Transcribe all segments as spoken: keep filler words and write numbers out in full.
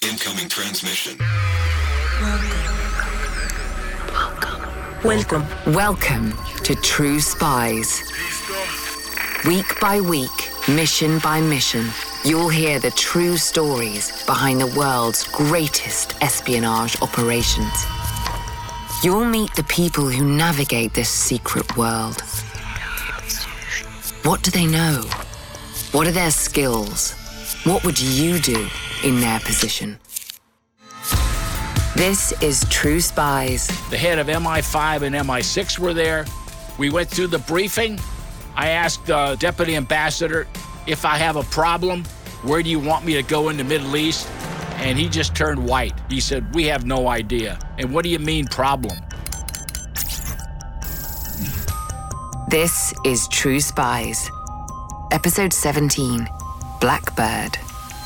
Incoming transmission. Welcome. Welcome to True Spies. Week by week, mission by mission, you'll hear the true stories behind the world's greatest espionage operations. You'll meet the people who navigate this secret world. What do they know? What are their skills? What would you do in their position? This is True Spies. The head of M I five and M I six were there. We went through the briefing. I asked the uh, deputy ambassador, if I have a problem, where do you want me to go in the Middle East? And he just turned white. He said, we have no idea. And what do you mean problem? This is True Spies. Episode seventeen, Blackbird.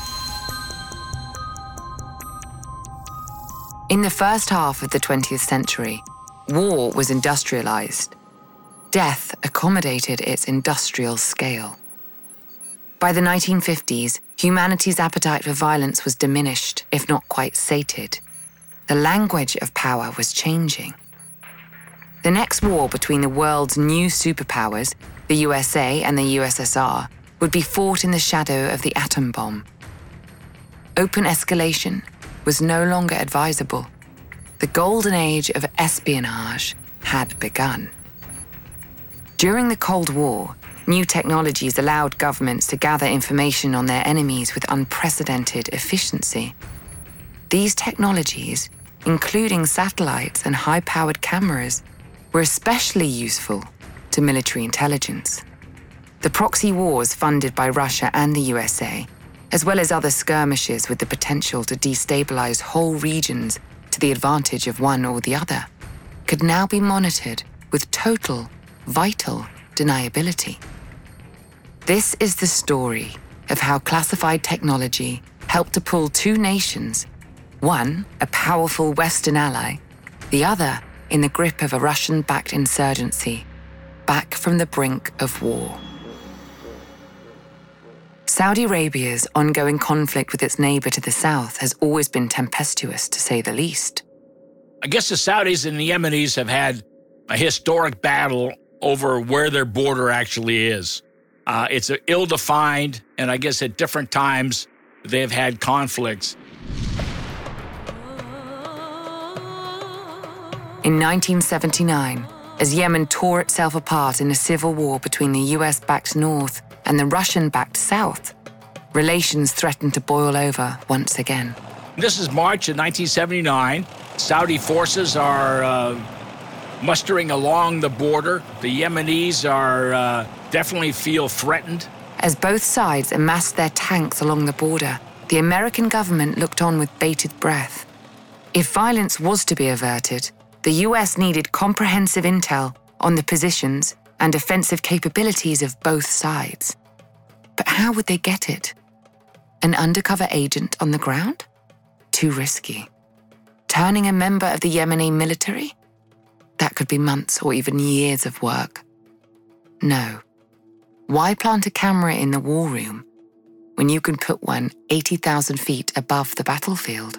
In the first half of the twentieth century, war was industrialized. Death accommodated its industrial scale. By the nineteen fifties, humanity's appetite for violence was diminished, if not quite sated. The language of power was changing. The next war between the world's new superpowers, the U S A and the U S S R, would be fought in the shadow of the atom bomb. Open escalation was no longer advisable. The golden age of espionage had begun. During the Cold War, new technologies allowed governments to gather information on their enemies with unprecedented efficiency. These technologies, including satellites and high-powered cameras, were especially useful to military intelligence. The proxy wars funded by Russia and the U S A, as well as other skirmishes with the potential to destabilize whole regions to the advantage of one or the other, could now be monitored with total, vital deniability. This is the story of how classified technology helped to pull two nations, one a powerful Western ally, the other in the grip of a Russian-backed insurgency, back from the brink of war. Saudi Arabia's ongoing conflict with its neighbor to the south has always been tempestuous, to say the least. I guess the Saudis and the Yemenis have had a historic battle over where their border actually is. Uh, it's ill-defined, and I guess at different times they've had conflicts. In nineteen seventy-nine, as Yemen tore itself apart in a civil war between the U S-backed North and the Russian-backed South, relations threatened to boil over once again. This is March of nineteen seventy-nine. Saudi forces are uh, mustering along the border. The Yemenis are uh, definitely feel threatened. As both sides amassed their tanks along the border, the American government looked on with bated breath. If violence was to be averted, the U S needed comprehensive intel on the positions and offensive capabilities of both sides. But how would they get it? An undercover agent on the ground? Too risky. Turning a member of the Yemeni military? That could be months or even years of work. No. Why plant a camera in the war room when you can put one eighty thousand feet above the battlefield?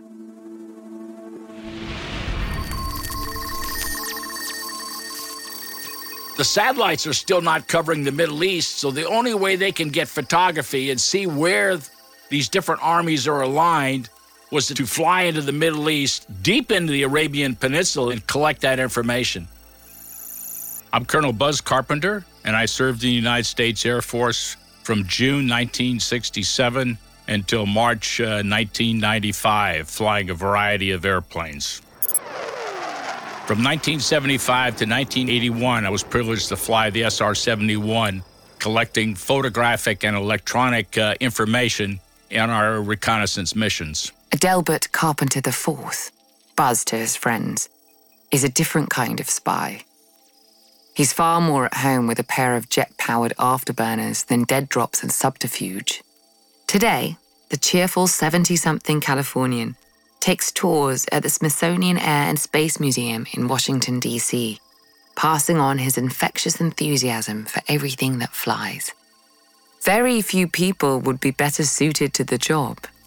The satellites are still not covering the Middle East, so the only way they can get photography and see where these different armies are aligned was to fly into the Middle East, deep into the Arabian Peninsula, and collect that information. I'm Colonel Buzz Carpenter, and I served in the United States Air Force from June nineteen sixty-seven until March uh, nineteen ninety-five, flying a variety of airplanes. From nineteen seventy-five to nineteen eighty-one, I was privileged to fly the S R seventy-one, collecting photographic and electronic uh, information on our reconnaissance missions. Adelbert Carpenter the Fourth, Buzz to his friends, is a different kind of spy. He's far more at home with a pair of jet-powered afterburners than dead drops and subterfuge. Today, the cheerful seventy-something Californian takes tours at the Smithsonian Air and Space Museum in Washington, D C, passing on his infectious enthusiasm for everything that flies. Very few people would be better suited to the job.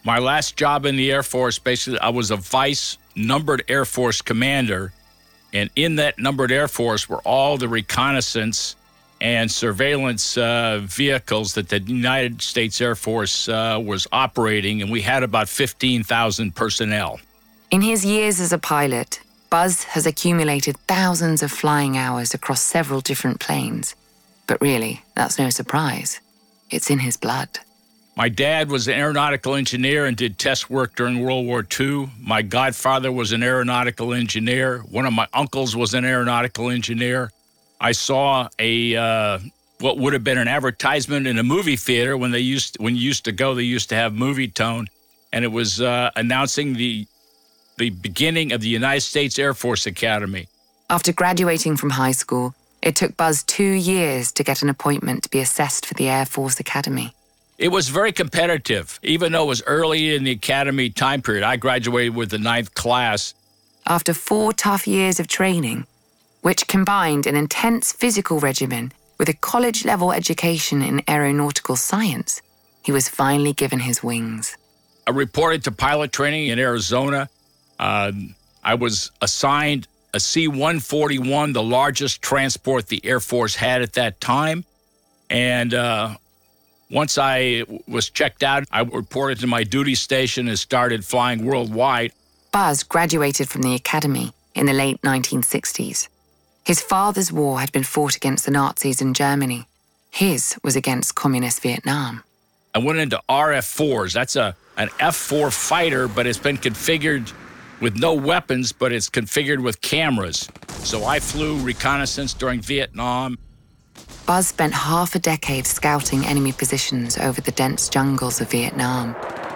My last job in the Air Force, basically, I was a vice numbered Air Force commander. And in that numbered Air Force were all the reconnaissance and surveillance uh, vehicles that the United States Air Force uh, was operating. And we had about fifteen thousand personnel. In his years as a pilot, Buzz has accumulated thousands of flying hours across several different planes. But really, that's no surprise. It's in his blood. My dad was an aeronautical engineer and did test work during World War Two. My godfather was an aeronautical engineer. One of my uncles was an aeronautical engineer. I saw a uh, what would have been an advertisement in a movie theater when they used when you used to go. They used to have Movie Tone, and it was uh, announcing the the beginning of the United States Air Force Academy. After graduating from high school, it took Buzz two years to get an appointment to be assessed for the Air Force Academy. It was very competitive, even though it was early in the academy time period. I graduated with the ninth class. After four tough years of training, which combined an intense physical regimen with a college-level education in aeronautical science, he was finally given his wings. I reported to pilot training in Arizona. Uh, I was assigned a C one forty-one, the largest transport the Air Force had at that time. And uh, once I was checked out, I reported to my duty station and started flying worldwide. Buzz graduated from the academy in the late nineteen sixties. His father's war had been fought against the Nazis in Germany. His was against communist Vietnam. I went into R F fours. That's a an F four fighter, but it's been configured with no weapons, but it's configured with cameras. So I flew reconnaissance during Vietnam. Buzz spent half a decade scouting enemy positions over the dense jungles of Vietnam.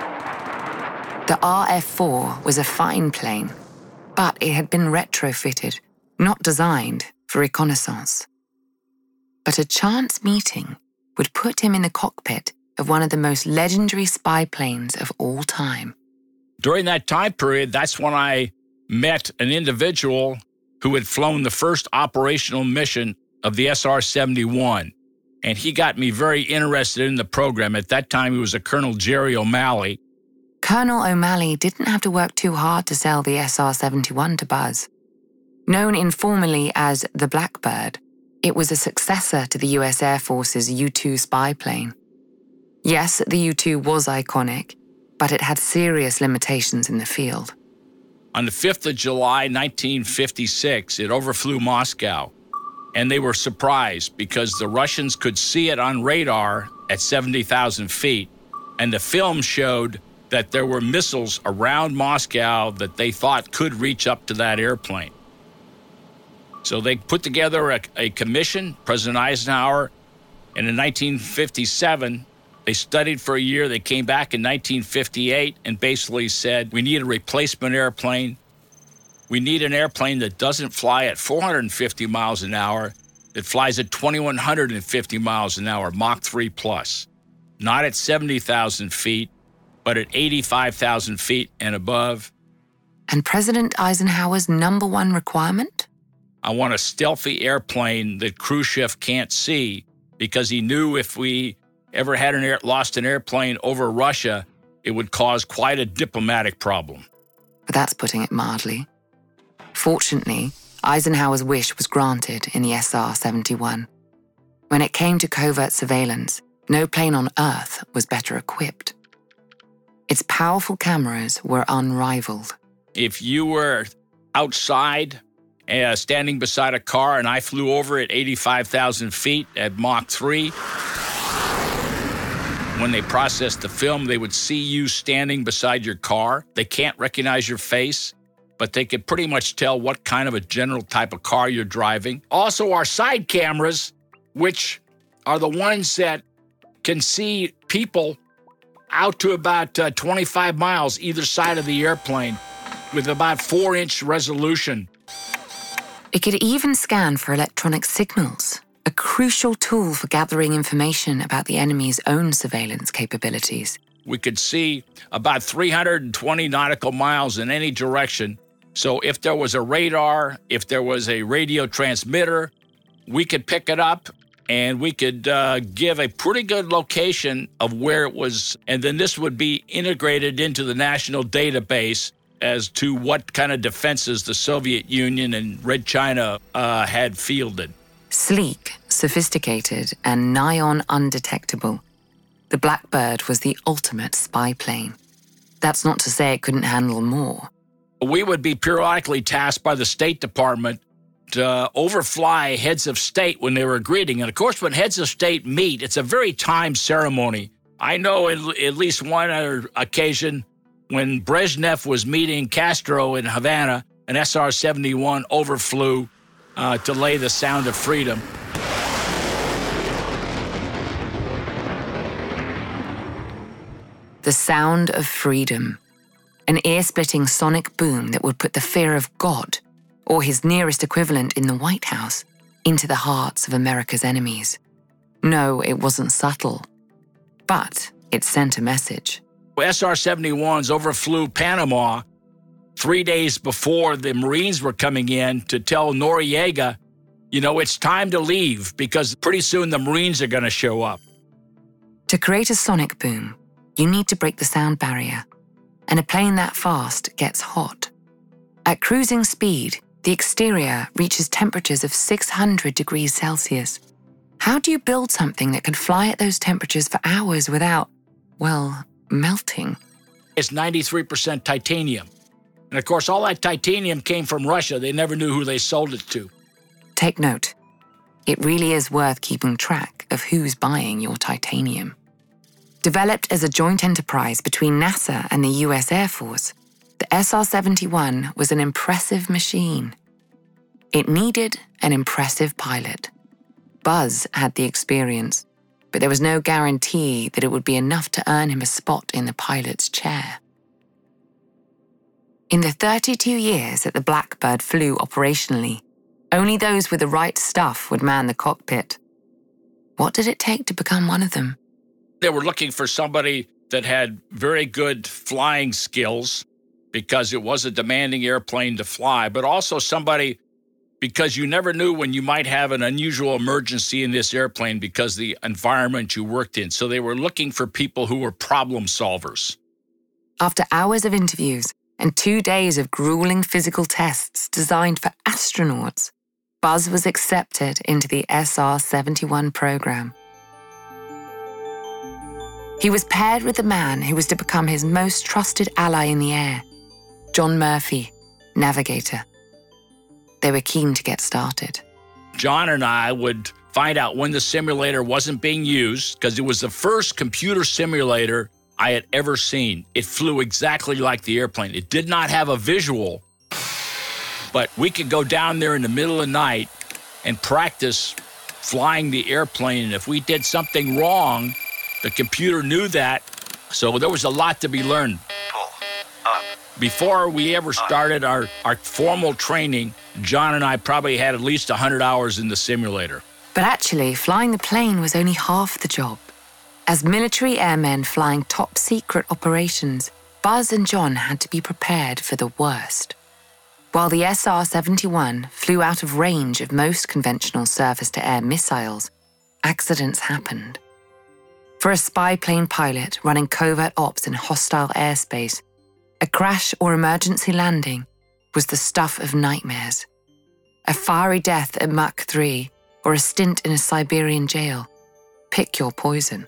The R F four was a fine plane, but it had been retrofitted, not designed for reconnaissance. But a chance meeting would put him in the cockpit of one of the most legendary spy planes of all time. During that time period, that's when I met an individual who had flown the first operational mission of the S R seventy-one. And he got me very interested in the program. At that time, he was a Colonel Jerry O'Malley. Colonel O'Malley didn't have to work too hard to sell the S R seventy-one to Buzz. Known informally as the Blackbird, it was a successor to the U S Air Force's U two spy plane. Yes, the U two was iconic, but it had serious limitations in the field. On the fifth of July, nineteen fifty-six, it overflew Moscow, and they were surprised because the Russians could see it on radar at seventy thousand feet, and the film showed that there were missiles around Moscow that they thought could reach up to that airplane. So they put together a, a commission, President Eisenhower, and in nineteen fifty-seven, they studied for a year. They came back in nineteen fifty-eight and basically said, we need a replacement airplane. We need an airplane that doesn't fly at four hundred fifty miles an hour, that flies at two thousand one hundred fifty miles an hour, Mach three plus. Not at seventy thousand feet, but at eighty-five thousand feet and above. And President Eisenhower's number one requirement? I want a stealthy airplane that Khrushchev can't see, because he knew if we ever had an air, lost an airplane over Russia, it would cause quite a diplomatic problem. But that's putting it mildly. Fortunately, Eisenhower's wish was granted in the S R seventy-one. When it came to covert surveillance, no plane on Earth was better equipped. Its powerful cameras were unrivaled. If you were outside, uh, standing beside a car, and I flew over at eighty-five thousand feet at Mach three, when they processed the film, they would see you standing beside your car. They can't recognize your face, but they could pretty much tell what kind of a general type of car you're driving. Also, our side cameras, which are the ones that can see people out to about uh, twenty-five miles either side of the airplane with about four-inch resolution. It could even scan for electronic signals, a crucial tool for gathering information about the enemy's own surveillance capabilities. We could see about three hundred twenty nautical miles in any direction. So if there was a radar, if there was a radio transmitter, we could pick it up and we could uh, give a pretty good location of where it was, and then this would be integrated into the national database as to what kind of defenses the Soviet Union and Red China uh, had fielded. Sleek, sophisticated, and nigh on undetectable, the Blackbird was the ultimate spy plane. That's not to say it couldn't handle more. We would be periodically tasked by the State Department to uh, overfly heads of state when they were greeting. And of course, when heads of state meet, it's a very timed ceremony. I know at, at least one other occasion when Brezhnev was meeting Castro in Havana, an S R seventy-one overflew uh, to lay the sound of freedom. The sound of freedom, an ear-splitting sonic boom that would put the fear of God, or his nearest equivalent in the White House, into the hearts of America's enemies. No, it wasn't subtle, but it sent a message. S R seventy-ones overflew Panama three days before the Marines were coming in to tell Noriega, you know, it's time to leave because pretty soon the Marines are going to show up. To create a sonic boom, you need to break the sound barrier, and a plane that fast gets hot. At cruising speed, the exterior reaches temperatures of six hundred degrees Celsius. How do you build something that could fly at those temperatures for hours without, well, melting? It's ninety-three percent titanium. And of course, all that titanium came from Russia. They never knew who they sold it to. Take note. It really is worth keeping track of who's buying your titanium. Developed as a joint enterprise between NASA and the U S Air Force, the S R seventy-one was an impressive machine. It needed an impressive pilot. Buzz had the experience, but there was no guarantee that it would be enough to earn him a spot in the pilot's chair. In the thirty-two years that the Blackbird flew operationally, only those with the right stuff would man the cockpit. What did it take to become one of them? They were looking for somebody that had very good flying skills because it was a demanding airplane to fly, but also somebody because you never knew when you might have an unusual emergency in this airplane because of the environment you worked in. So they were looking for people who were problem solvers. After hours of interviews and two days of grueling physical tests designed for astronauts, Buzz was accepted into the S R seventy-one program. He was paired with the man who was to become his most trusted ally in the air, John Murphy, navigator. They were keen to get started. John and I would find out when the simulator wasn't being used because it was the first computer simulator I had ever seen. It flew exactly like the airplane. It did not have a visual, but we could go down there in the middle of the night and practice flying the airplane. And if we did something wrong, the computer knew that, so there was a lot to be learned. Pull up. Before we ever started our, our formal training, John and I probably had at least one hundred hours in the simulator. But actually, flying the plane was only half the job. As military airmen flying top-secret operations, Buzz and John had to be prepared for the worst. While the S R seventy-one flew out of range of most conventional surface-to-air missiles, accidents happened. For a spy plane pilot running covert ops in hostile airspace, a crash or emergency landing was the stuff of nightmares. A fiery death at Mach three or a stint in a Siberian jail. Pick your poison.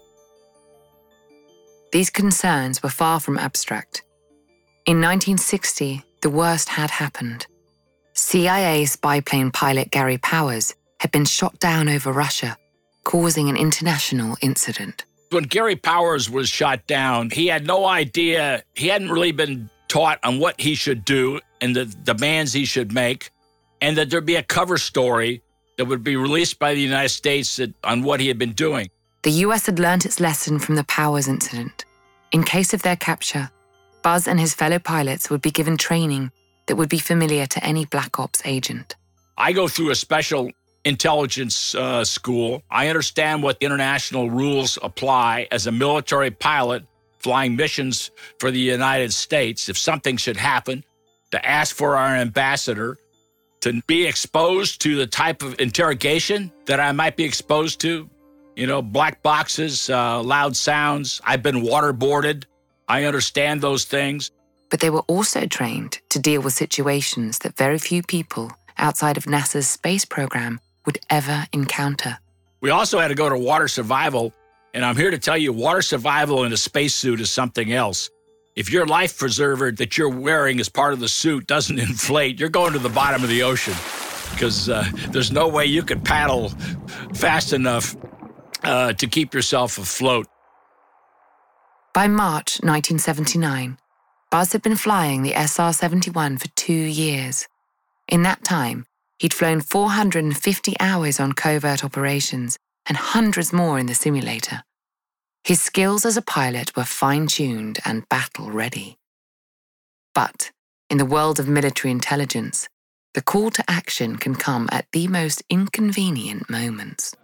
These concerns were far from abstract. In nineteen sixty, the worst had happened. C I A spy plane pilot Gary Powers had been shot down over Russia, causing an international incident. When Gary Powers was shot down, he had no idea, he hadn't really been taught on what he should do and the demands he should make, and that there'd be a cover story that would be released by the United States that, on what he had been doing. The U S had learned its lesson from the Powers incident. In case of their capture, Buzz and his fellow pilots would be given training that would be familiar to any Black Ops agent. I go through a special intelligence uh, school. I understand what international rules apply as a military pilot flying missions for the United States. If something should happen, to ask for our ambassador to be exposed to the type of interrogation that I might be exposed to. You know, black boxes, uh, loud sounds. I've been waterboarded. I understand those things. But they were also trained to deal with situations that very few people outside of NASA's space program would ever encounter. We also had to go to water survival, and I'm here to tell you, water survival in a spacesuit is something else. If your life preserver that you're wearing as part of the suit doesn't inflate, you're going to the bottom of the ocean because uh, there's no way you could paddle fast enough uh, to keep yourself afloat. By March nineteen seventy-nine, Buzz had been flying the S R seventy-one for two years. In that time, he'd flown four hundred fifty hours on covert operations and hundreds more in the simulator. His skills as a pilot were fine-tuned and battle-ready. But in the world of military intelligence, the call to action can come at the most inconvenient moments.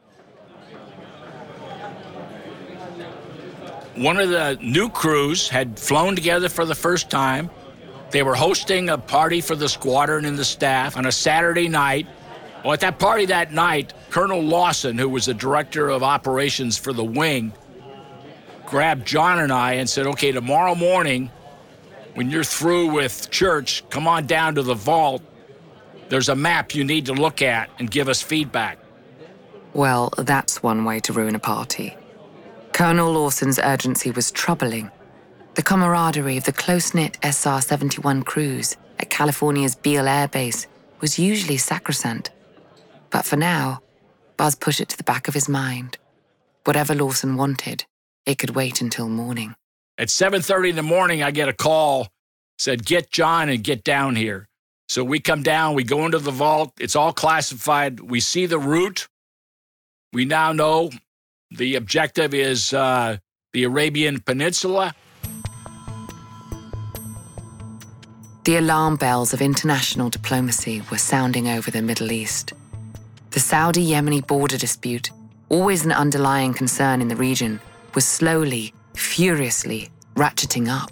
One of the new crews had flown together for the first time. They were hosting a party for the squadron and the staff on a Saturday night. Well, at that party that night, Colonel Lawson, who was the director of operations for the wing, grabbed John and I and said, okay, tomorrow morning, when you're through with church, come on down to the vault. There's a map you need to look at and give us feedback. Well, that's one way to ruin a party. Colonel Lawson's urgency was troubling. The camaraderie of the close-knit S R seventy-one crews at California's Beale Air Base was usually sacrosanct. But for now, Buzz put it to the back of his mind. Whatever Lawson wanted, it could wait until morning. At seven thirty in the morning, I get a call, said, get John and get down here. So we come down, we go into the vault, it's all classified, we see the route. We now know the objective is uh, the Arabian Peninsula. The alarm bells of international diplomacy were sounding over the Middle East. The Saudi-Yemeni border dispute, always an underlying concern in the region, was slowly, furiously ratcheting up.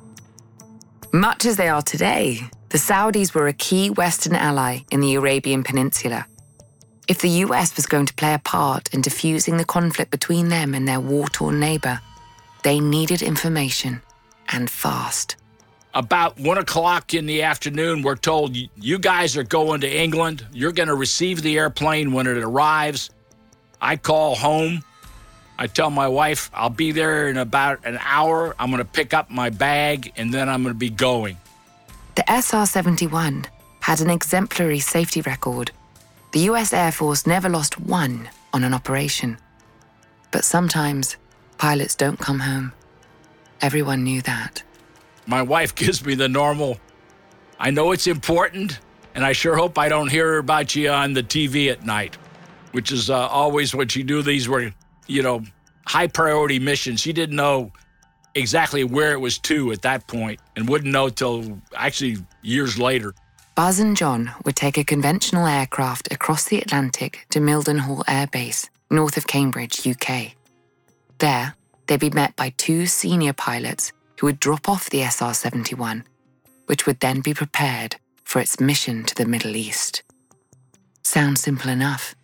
Much as they are today, the Saudis were a key Western ally in the Arabian Peninsula. If the U S was going to play a part in diffusing the conflict between them and their war-torn neighbor, they needed information, and fast. About one o'clock in the afternoon, we're told, you guys are going to England. You're going to receive the airplane when it arrives. I call home. I tell my wife, I'll be there in about an hour. I'm going to pick up my bag, and then I'm going to be going. The S R seventy-one had an exemplary safety record. The U S Air Force never lost one on an operation. But sometimes, pilots don't come home. Everyone knew that. My wife gives me the normal, I know it's important, and I sure hope I don't hear about you on the T V at night, which is uh, always what you do. These were, you know, high-priority missions. She didn't know exactly where it was to at that point and wouldn't know till actually years later. Buzz and John would take a conventional aircraft across the Atlantic to Mildenhall Air Base, north of Cambridge, U K. There, they'd be met by two senior pilots who would drop off the S R seventy-one, which would then be prepared for its mission to the Middle East. Sounds simple enough.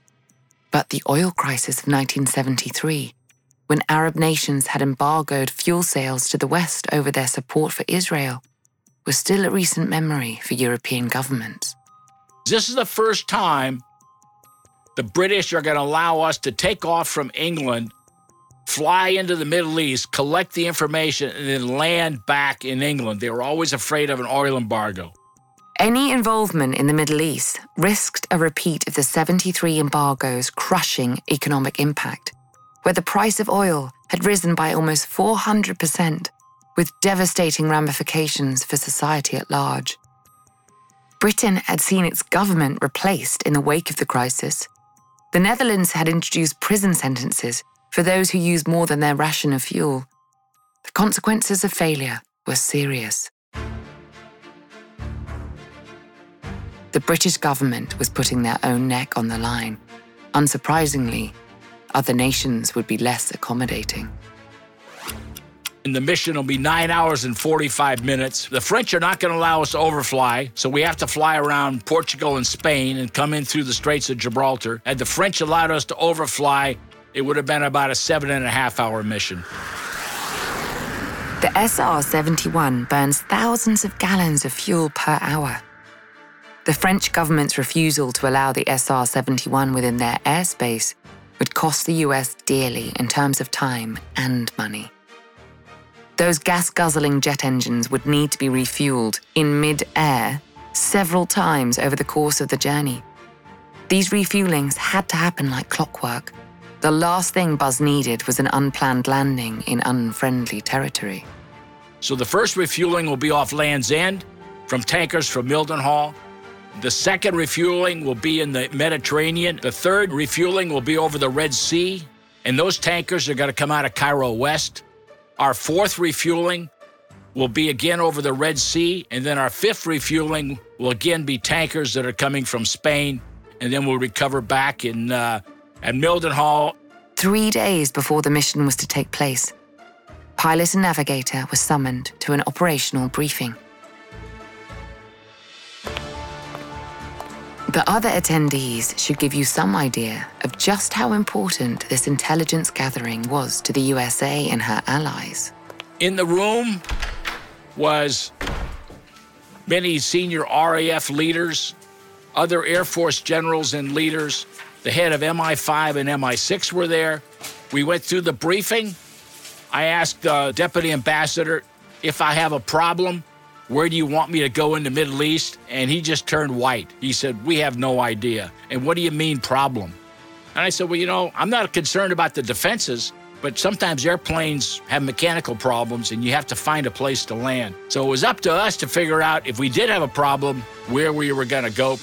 But the oil crisis of nineteen seventy-three, when Arab nations had embargoed fuel sales to the West over their support for Israel, was still a recent memory for European governments. This is the first time the British are going to allow us to take off from England, fly into the Middle East, collect the information, and then land back in England. They were always afraid of an oil embargo. Any involvement in the Middle East risked a repeat of the seventy-three embargo's crushing economic impact, where the price of oil had risen by almost four hundred percent, with devastating ramifications for society at large. Britain had seen its government replaced in the wake of the crisis. The Netherlands had introduced prison sentences for those who used more than their ration of fuel. The consequences of failure were serious. The British government was putting their own neck on the line. Unsurprisingly, other nations would be less accommodating. and the mission will be nine hours and forty-five minutes. The French are not going to allow us to overfly, so we have to fly around Portugal and Spain and come in through the Straits of Gibraltar. Had the French allowed us to overfly, it would have been about a seven and a half hour mission. The S R seventy-one burns thousands of gallons of fuel per hour. The French government's refusal to allow the S R seventy-one within their airspace would cost the U S dearly in terms of time and money. Those gas-guzzling jet engines would need to be refueled in mid-air several times over the course of the journey. These refuelings had to happen like clockwork. The last thing Buzz needed was an unplanned landing in unfriendly territory. So the first refueling will be off Land's End from tankers from Mildenhall. The second refueling will be in the Mediterranean. The third refueling will be over the Red Sea, and those tankers are going to come out of Cairo West. Our fourth refueling will be again over the Red Sea, and then our fifth refueling will again be tankers that are coming from Spain, and then we'll recover back in uh, at Mildenhall. Three days before the mission was to take place, pilot and navigator were summoned to an operational briefing. The other attendees should give you some idea of just how important this intelligence gathering was to the U S A and her allies. In the room was many senior R A F leaders, other Air Force generals and leaders. The head of M I five and M I six were there. We went through the briefing. I asked the deputy ambassador, if I have a problem, where do you want me to go in the Middle East? And he just turned white. He said, we have no idea. And what do you mean problem? And I said, well, you know, I'm not concerned about the defenses, but sometimes airplanes have mechanical problems and you have to find a place to land. So it was up to us to figure out if we did have a problem, where we were going to go.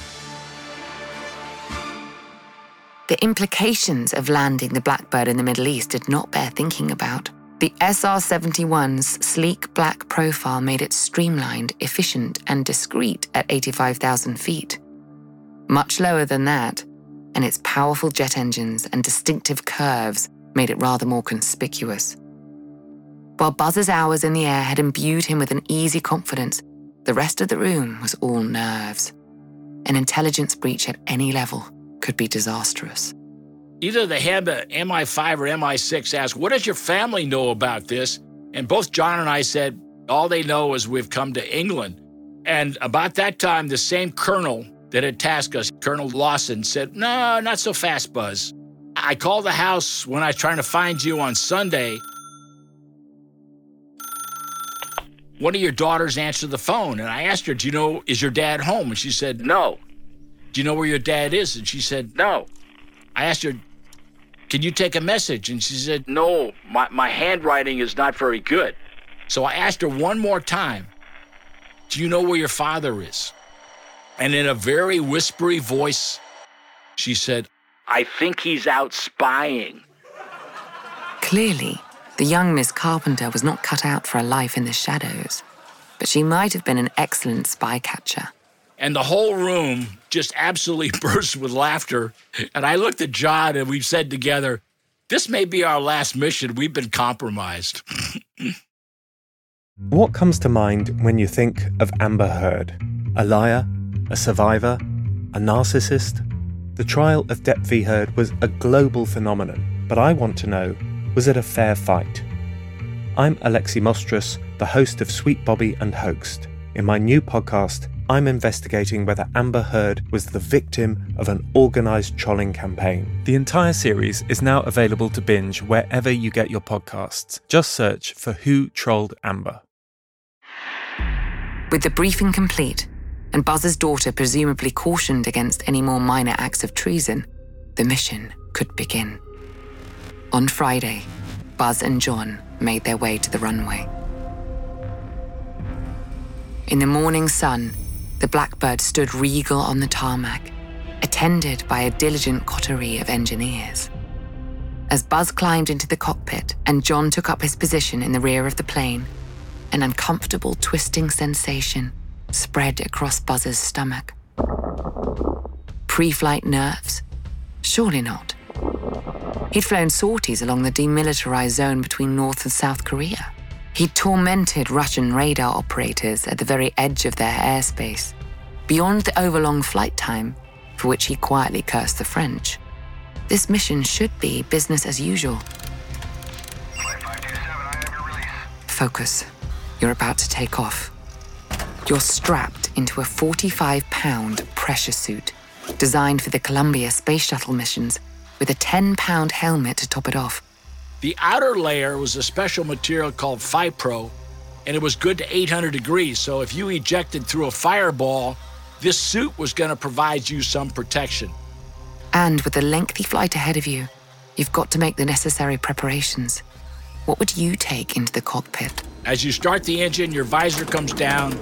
The implications of landing the Blackbird in the Middle East did not bear thinking about. The S R seventy-one's sleek black profile made it streamlined, efficient, and discreet at eighty-five thousand feet. Much lower than that, and its powerful jet engines and distinctive curves made it rather more conspicuous. While Buzz's hours in the air had imbued him with an easy confidence, the rest of the room was all nerves. An intelligence breach at any level could be disastrous. Either the head of M I five or M I six asked, what does your family know about this? And both John and I said, all they know is we've come to England. And about that time, the same colonel that had tasked us, Colonel Lawson, said, no, not so fast, Buzz. I called the house when I was trying to find you on Sunday. One of your daughters answered the phone, and I asked her, do you know, is your dad home? And she said, no. Do you know where your dad is? And she said, no. I asked her, can you take a message? And she said, no, my, my handwriting is not very good. So I asked her one more time, do you know where your father is? And in a very whispery voice, she said, I think he's out spying. Clearly, the young Miss Carpenter was not cut out for a life in the shadows, but she might have been an excellent spy catcher. And the whole room just absolutely burst with laughter. And I looked at John and we said together, this may be our last mission. We've been compromised. What comes to mind when you think of Amber Heard? A liar? A survivor? A narcissist? The trial of Depp v. Heard was a global phenomenon, but I want to know, was it a fair fight? I'm Alexi Mostrous, the host of Sweet Bobby and Hoaxed. In my new podcast, I'm investigating whether Amber Heard was the victim of an organised trolling campaign. The entire series is now available to binge wherever you get your podcasts. Just search for Who Trolled Amber. With the briefing complete, and Buzz's daughter presumably cautioned against any more minor acts of treason, the mission could begin. On Friday, Buzz and John made their way to the runway. In the morning sun, the Blackbird stood regal on the tarmac, attended by a diligent coterie of engineers. As Buzz climbed into the cockpit and John took up his position in the rear of the plane, an uncomfortable twisting sensation spread across Buzz's stomach. Pre-flight nerves? Surely not. He'd flown sorties along the demilitarized zone between North and South Korea. He tormented Russian radar operators at the very edge of their airspace, beyond the overlong flight time, for which he quietly cursed the French. This mission should be business as usual. Flight five two seven, I have your release. Focus. You're about to take off. You're strapped into a forty-five pound pressure suit designed for the Columbia Space Shuttle missions with a ten pound helmet to top it off. The outer layer was a special material called Fipro, and it was good to eight hundred degrees, so if you ejected through a fireball, this suit was going to provide you some protection. And with the lengthy flight ahead of you, you've got to make the necessary preparations. What would you take into the cockpit? As you start the engine, your visor comes down.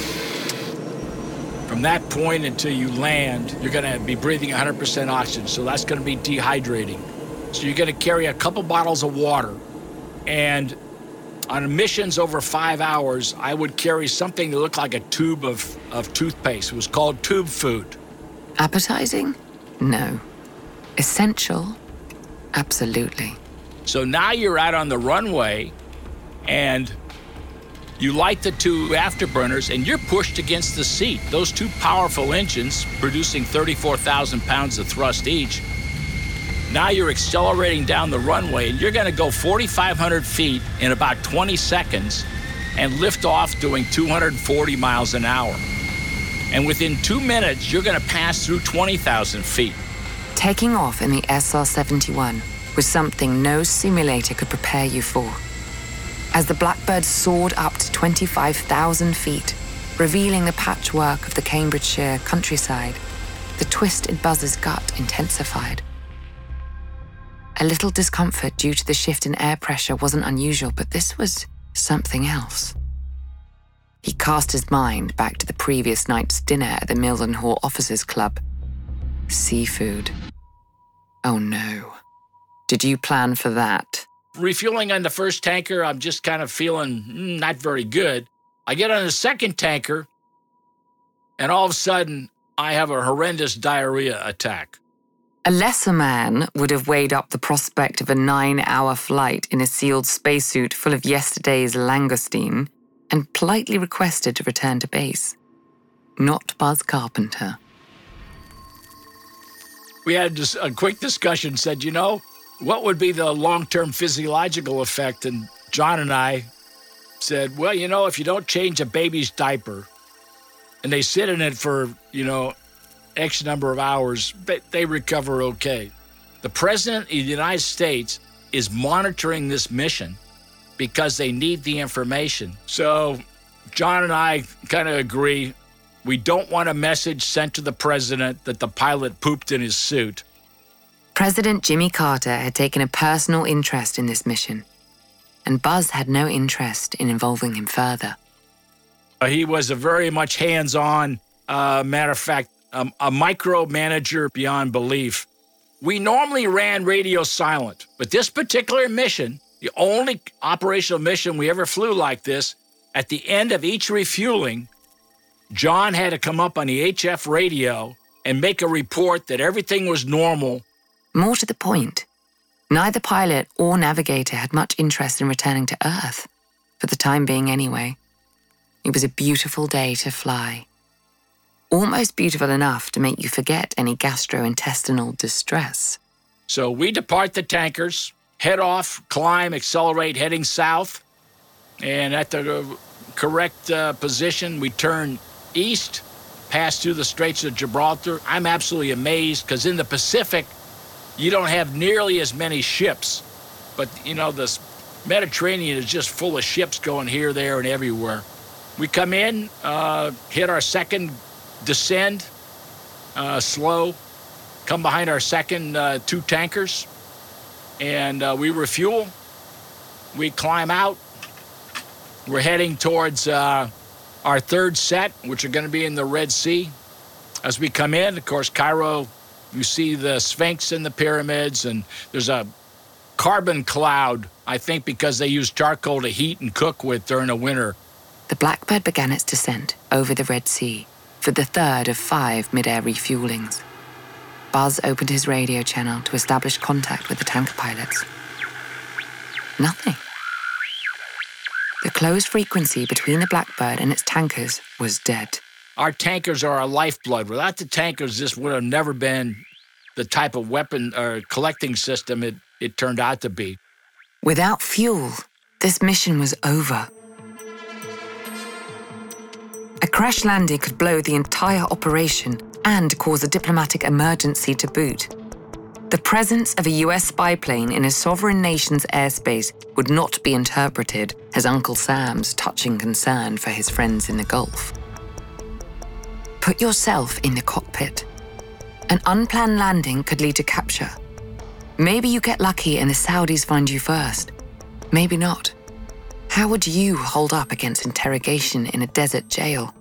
From that point until you land, you're going to be breathing one hundred percent oxygen, so that's going to be dehydrating. So you're going to carry a couple bottles of water. And on missions over five hours, I would carry something that looked like a tube of, of toothpaste. It was called tube food. Appetizing? No. Essential? Absolutely. So now you're out on the runway, and you light the two afterburners, and you're pushed against the seat. Those two powerful engines, producing thirty-four thousand pounds of thrust each. Now you're accelerating down the runway, and you're going to go forty-five hundred feet in about twenty seconds and lift off doing two hundred forty miles an hour. And within two minutes, you're going to pass through twenty thousand feet. Taking off in the S R seventy-one was something no simulator could prepare you for. As the Blackbird soared up to twenty-five thousand feet, revealing the patchwork of the Cambridgeshire countryside, the twist in Buzz's gut intensified. A little discomfort due to the shift in air pressure wasn't unusual, but this was something else. He cast his mind back to the previous night's dinner at the Mildenhall Officers Club. Seafood. Oh no. Did you plan for that? Refueling on the first tanker, I'm just kind of feeling mm, not very good. I get on the second tanker, and all of a sudden, I have a horrendous diarrhea attack. A lesser man would have weighed up the prospect of a nine-hour flight in a sealed spacesuit full of yesterday's langoustine and politely requested to return to base. Not Buzz Carpenter. We had just a quick discussion, said, you know, what would be the long-term physiological effect? And John and I said, well, you know, if you don't change a baby's diaper and they sit in it for, you know, X number of hours, they recover okay. The President of the United States is monitoring this mission because they need the information. So John and I kind of agree. We don't want a message sent to the President that the pilot pooped in his suit. President Jimmy Carter had taken a personal interest in this mission, and Buzz had no interest in involving him further. Uh, he was a very much hands-on, uh, matter of fact, um, a micromanager beyond belief. We normally ran radio silent, but this particular mission, the only operational mission we ever flew like this, at the end of each refueling, John had to come up on the H F radio and make a report that everything was normal. More to the point, neither pilot or navigator had much interest in returning to Earth, for the time being anyway. It was a beautiful day to fly. Almost beautiful enough to make you forget any gastrointestinal distress. So we depart the tankers, head off, climb, accelerate, heading south, and at the correct uh, position, we turn east, pass through the Straits of Gibraltar. I'm absolutely amazed because in the Pacific, you don't have nearly as many ships. But, you know, the Mediterranean is just full of ships going here, there, and everywhere. We come in, uh, hit our second descend, uh, slow, come behind our second uh, two tankers, and uh, we refuel. We climb out. We're heading towards uh, our third set, which are going to be in the Red Sea. As we come in, of course, Cairo, you see the Sphinx and the pyramids, and there's a carbon cloud, I think because they use charcoal to heat and cook with during the winter. The Blackbird began its descent over the Red Sea for the third of five mid-air refuelings. Buzz opened his radio channel to establish contact with the tanker pilots. Nothing. The closed frequency between the Blackbird and its tankers was dead. Our tankers are our lifeblood. Without the tankers, this would have never been the type of weapon or collecting system it, it turned out to be. Without fuel, this mission was over. A crash landing could blow the entire operation and cause a diplomatic emergency to boot. The presence of a U S spy plane in a sovereign nation's airspace would not be interpreted as Uncle Sam's touching concern for his friends in the Gulf. Put yourself in the cockpit. An unplanned landing could lead to capture. Maybe you get lucky and the Saudis find you first. Maybe not. How would you hold up against interrogation in a desert jail?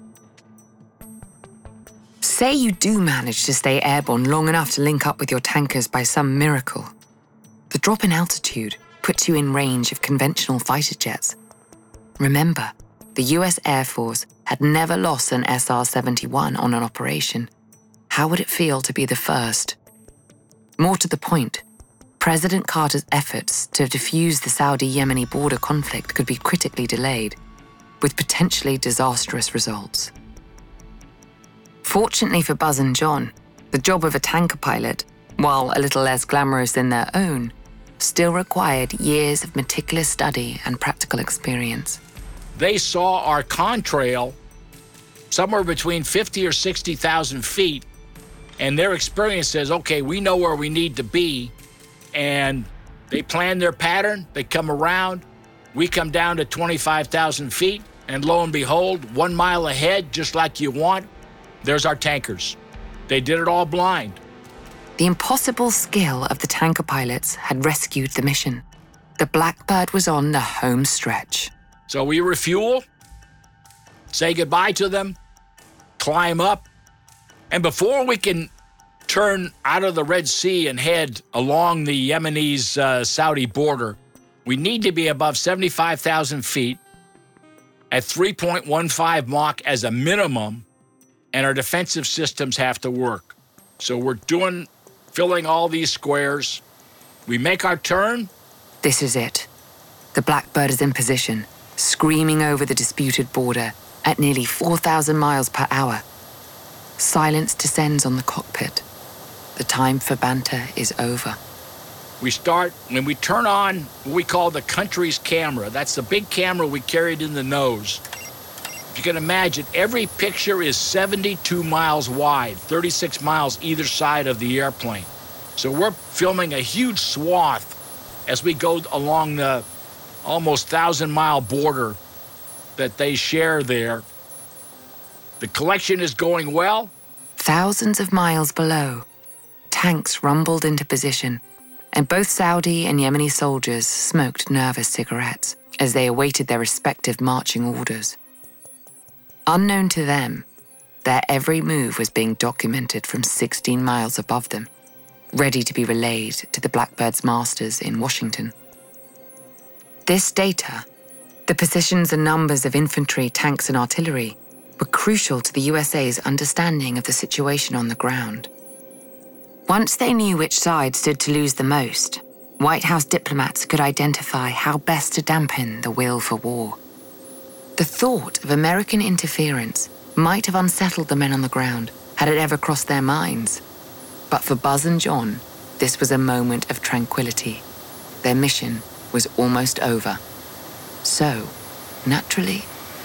Say you do manage to stay airborne long enough to link up with your tankers by some miracle. The drop in altitude puts you in range of conventional fighter jets. Remember, the U S Air Force had never lost an S R seventy-one on an operation. How would it feel to be the first? More to the point, President Carter's efforts to defuse the Saudi-Yemeni border conflict could be critically delayed, with potentially disastrous results. Fortunately for Buzz and John, the job of a tanker pilot, while a little less glamorous than their own, still required years of meticulous study and practical experience. They saw our contrail somewhere between fifty or sixty thousand feet, and their experience says, okay, we know where we need to be, and they plan their pattern, they come around, we come down to twenty-five thousand feet, and lo and behold, one mile ahead, just like you want, there's our tankers. They did it all blind. The impossible skill of the tanker pilots had rescued the mission. The Blackbird was on the home stretch. So we refuel, say goodbye to them, climb up, and before we can turn out of the Red Sea and head along the Yemenis-Saudi uh, border, we need to be above seventy-five thousand feet at three point one five Mach as a minimum, and our defensive systems have to work. So we're doing, filling all these squares. We make our turn. This is it. The Blackbird is in position, screaming over the disputed border at nearly four thousand miles per hour. Silence descends on the cockpit. The time for banter is over. We start, when we turn on what we call the country's camera, that's the big camera we carried in the nose. If you can imagine, every picture is seventy-two miles wide, thirty-six miles either side of the airplane. So we're filming a huge swath as we go along the almost thousand-mile border that they share there. The collection is going well. Thousands of miles below, tanks rumbled into position, and both Saudi and Yemeni soldiers smoked nervous cigarettes as they awaited their respective marching orders. Unknown to them, their every move was being documented from sixteen miles above them, ready to be relayed to the Blackbird's masters in Washington. This data, the positions and numbers of infantry, tanks, and artillery, were crucial to the U S A's understanding of the situation on the ground. Once they knew which side stood to lose the most, White House diplomats could identify how best to dampen the will for war. The thought of American interference might have unsettled the men on the ground had it ever crossed their minds. But for Buzz and John, this was a moment of tranquility. Their mission was almost over. So, naturally,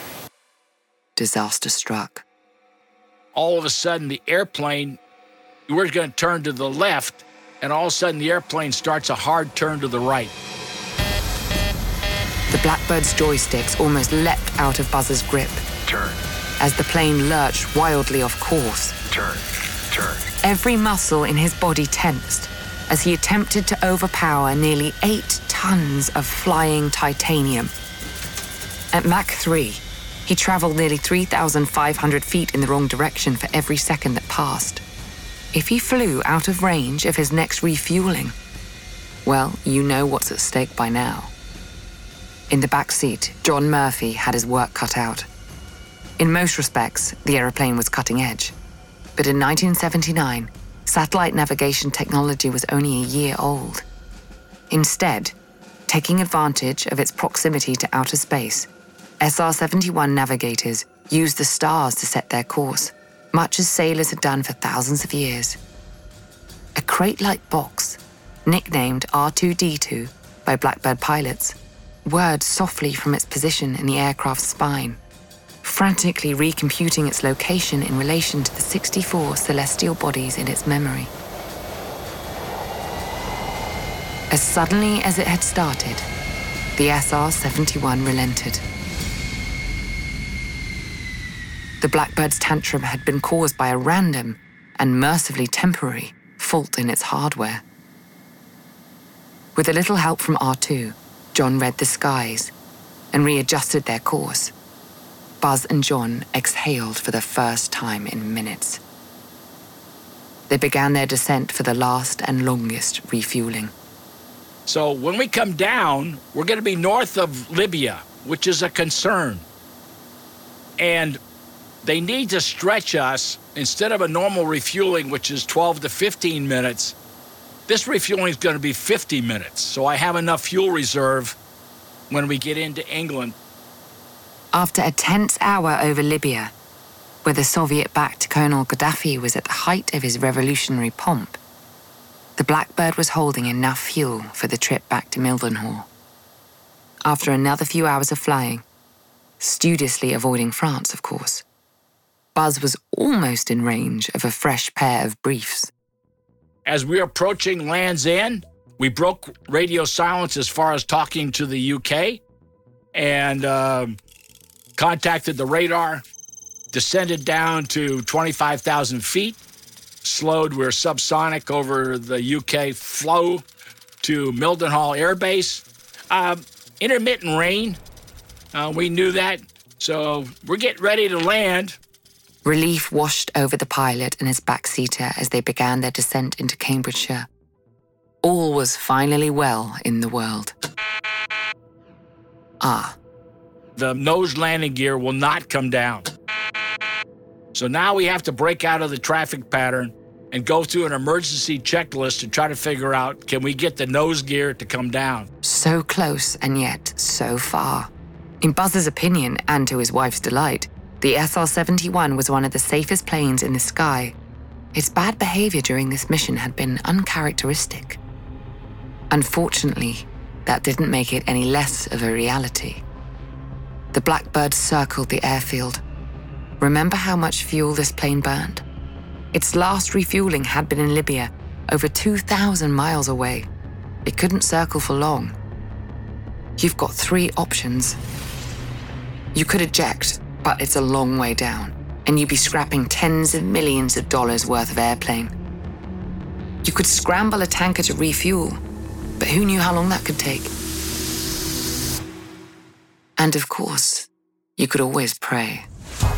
disaster struck. All of a sudden, the airplane, we're going to turn to the left, and all of a sudden, the airplane starts a hard turn to the right. The Blackbird's joysticks almost leapt out of Buzz's grip. Turn, As the plane lurched wildly off course. turn, turn. Every muscle in his body tensed as he attempted to overpower nearly eight tons of flying titanium. At Mach three, he traveled nearly three thousand five hundred feet in the wrong direction for every second that passed. If he flew out of range of his next refueling, well, you know what's at stake by now. In the back seat, John Murphy had his work cut out. In most respects, the aeroplane was cutting edge. But in nineteen seventy-nine, satellite navigation technology was only a year old. Instead, taking advantage of its proximity to outer space, S R seventy-one navigators used the stars to set their course, much as sailors had done for thousands of years. A crate-like box, nicknamed R two D two by Blackbird pilots, whirred softly from its position in the aircraft's spine, frantically recomputing its location in relation to the sixty-four celestial bodies in its memory. As suddenly as it had started, the S R seventy-one relented. The Blackbird's tantrum had been caused by a random and mercifully temporary fault in its hardware. With a little help from R two, John read the skies and readjusted their course. Buzz and John exhaled for the first time in minutes. They began their descent for the last and longest refueling. So when we come down, we're going to be north of Libya, which is a concern. And they need to stretch us. Instead of a normal refueling, which is twelve to fifteen minutes, this refueling is going to be fifty minutes. So I have enough fuel reserve when we get into England. After a tense hour over Libya, where the Soviet-backed Colonel Gaddafi was at the height of his revolutionary pomp, the Blackbird was holding enough fuel for the trip back to Mildenhall. After another few hours of flying, studiously avoiding France, of course, Buzz was almost in range of a fresh pair of briefs. As we were approaching Land's End, we broke radio silence as far as talking to the U K and uh, contacted the radar, descended down to twenty-five thousand feet, slowed, we're subsonic over the U K flow to Mildenhall Air Base. Uh, intermittent rain, uh, we knew that, so we're getting ready to land. Relief washed over the pilot and his backseater as they began their descent into Cambridgeshire. All was finally well in the world. Ah. The nose landing gear will not come down. So now we have to break out of the traffic pattern and go through an emergency checklist to try to figure out, can we get the nose gear to come down? So close and yet so far. In Buzz's opinion, and to his wife's delight, the S R seventy-one was one of the safest planes in the sky. Its bad behavior during this mission had been uncharacteristic. Unfortunately, that didn't make it any less of a reality. The Blackbird circled the airfield. Remember how much fuel this plane burned? Its last refueling had been in Libya, over two thousand miles away. It couldn't circle for long. You've got three options. You could eject, but it's a long way down, and you'd be scrapping tens of millions of dollars worth of airplane. You could scramble a tanker to refuel, but who knew how long that could take? And of course, you could always pray.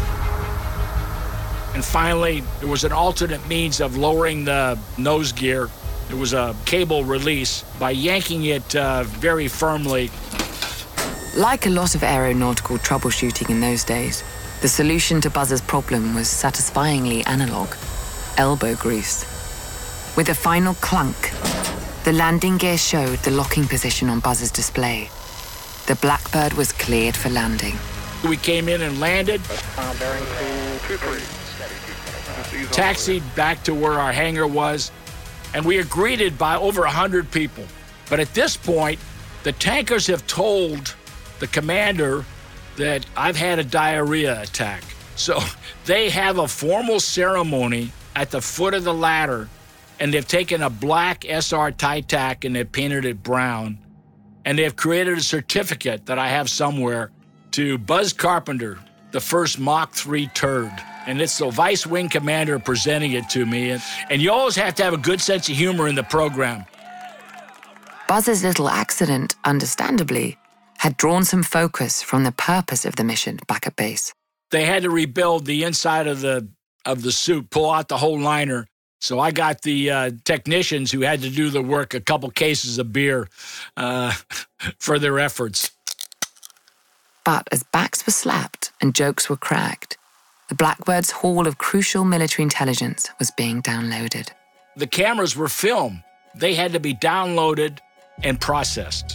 And finally, there was an alternate means of lowering the nose gear. There was a cable release by yanking it uh, very firmly. Like a lot of aeronautical troubleshooting in those days, the solution to Buzz's problem was satisfyingly analog: elbow grease. With a final clunk, the landing gear showed the locking position on Buzz's display. The Blackbird was cleared for landing. We came in and landed, taxied back to where our hangar was, and we are greeted by over one hundred people. But at this point, the tankers have told the commander that I've had a diarrhea attack. So they have a formal ceremony at the foot of the ladder, and they've taken a black S R Titac and they've painted it brown. And they've created a certificate that I have somewhere to Buzz Carpenter, the first Mach three turd. And it's the vice wing commander presenting it to me. And, and you always have to have a good sense of humor in the program. Buzz's little accident, understandably, had drawn some focus from the purpose of the mission back at base. They had to rebuild the inside of the of the suit, pull out the whole liner. So I got the uh, technicians who had to do the work a couple cases of beer uh, for their efforts. But as backs were slapped and jokes were cracked, the Blackbird's haul of crucial military intelligence was being downloaded. The cameras were film. They had to be downloaded and processed.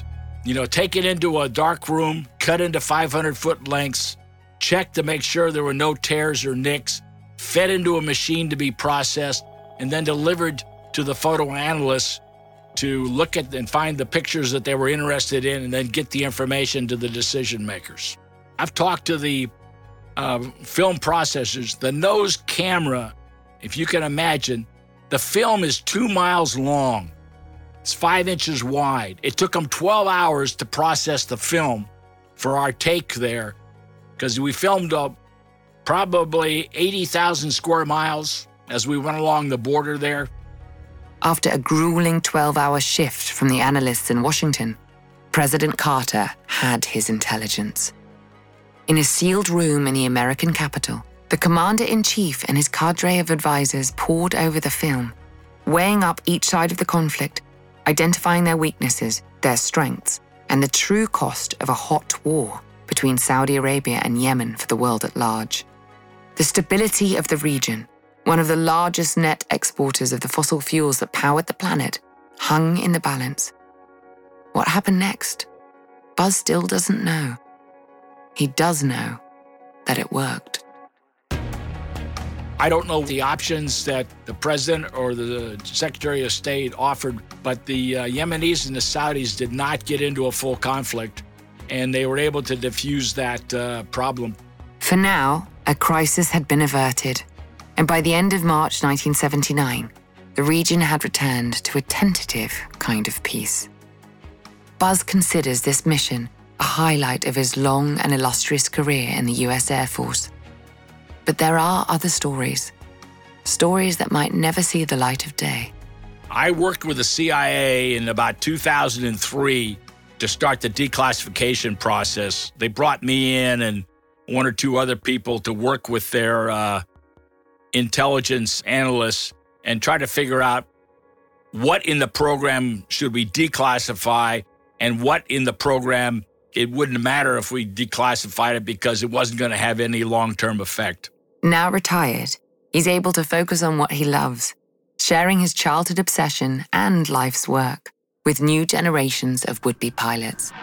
You know, take it into a dark room, cut into five hundred foot lengths, check to make sure there were no tears or nicks, fed into a machine to be processed, and then delivered to the photoanalysts to look at and find the pictures that they were interested in and then get the information to the decision makers. I've talked to the uh, film processors. The nose camera, if you can imagine, the film is two miles long. It's five inches wide. It took them twelve hours to process the film for our take there, because we filmed uh, probably eighty thousand square miles as we went along the border there. After a grueling twelve-hour shift from the analysts in Washington, President Carter had his intelligence. In a sealed room in the American Capitol, the commander-in-chief and his cadre of advisors pored over the film, weighing up each side of the conflict, identifying their weaknesses, their strengths, and the true cost of a hot war between Saudi Arabia and Yemen for the world at large. The stability of the region, one of the largest net exporters of the fossil fuels that powered the planet, hung in the balance. What happened next? Buzz still doesn't know. He does know that it worked. I don't know the options that the president or the Secretary of State offered, but the uh, Yemenis and the Saudis did not get into a full conflict, and they were able to defuse that uh, problem. For now, a crisis had been averted, and by the end of March nineteen seventy-nine, the region had returned to a tentative kind of peace. Buzz considers this mission a highlight of his long and illustrious career in the U S Air Force. But there are other stories, stories that might never see the light of day. I worked with the C I A in about two thousand three to start the declassification process. They brought me in and one or two other people to work with their uh, intelligence analysts and try to figure out what in the program should we declassify and what in the program it wouldn't matter if we declassified it because it wasn't going to have any long-term effect. Now retired, he's able to focus on what he loves, sharing his childhood obsession and life's work with new generations of would-be pilots.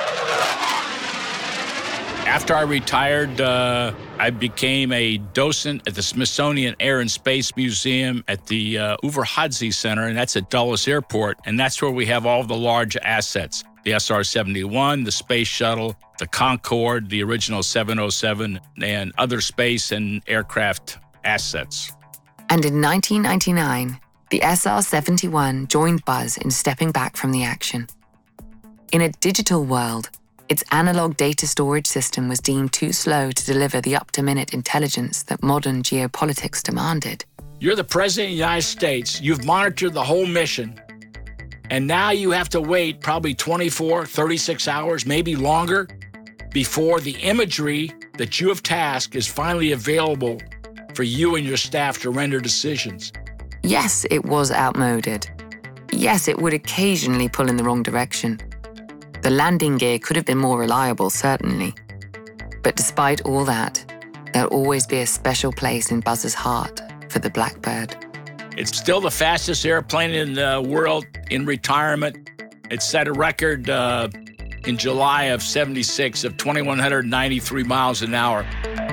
After I retired, uh, I became a docent at the Smithsonian Air and Space Museum at the uh, Udvar-Hazy Center, and that's at Dulles Airport, and that's where we have all the large assets. The S R seventy-one, the Space Shuttle, the Concorde, the original seven oh seven, and other space and aircraft assets. And in nineteen ninety-nine, the S R seventy-one joined Buzz in stepping back from the action. In a digital world, its analog data storage system was deemed too slow to deliver the up-to-minute intelligence that modern geopolitics demanded. You're the President of the United States. You've monitored the whole mission. And now you have to wait probably twenty-four, thirty-six hours, maybe longer, before the imagery that you have tasked is finally available for you and your staff to render decisions. Yes, it was outmoded. Yes, it would occasionally pull in the wrong direction. The landing gear could have been more reliable, certainly. But despite all that, there'll always be a special place in Buzz's heart for the Blackbird. It's still the fastest airplane in the world in retirement. It set a record uh, in July of seventy-six of two thousand one hundred ninety-three miles an hour.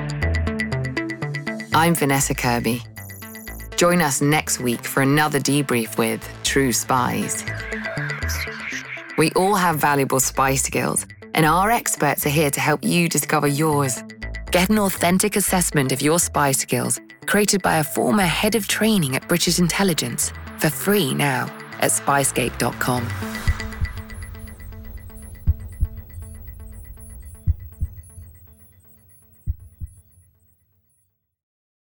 I'm Vanessa Kirby. Join us next week for another debrief with True Spies. We all have valuable spy skills, and our experts are here to help you discover yours. Get an authentic assessment of your spy skills created by a former head of training at British Intelligence for free now at spyscape dot com.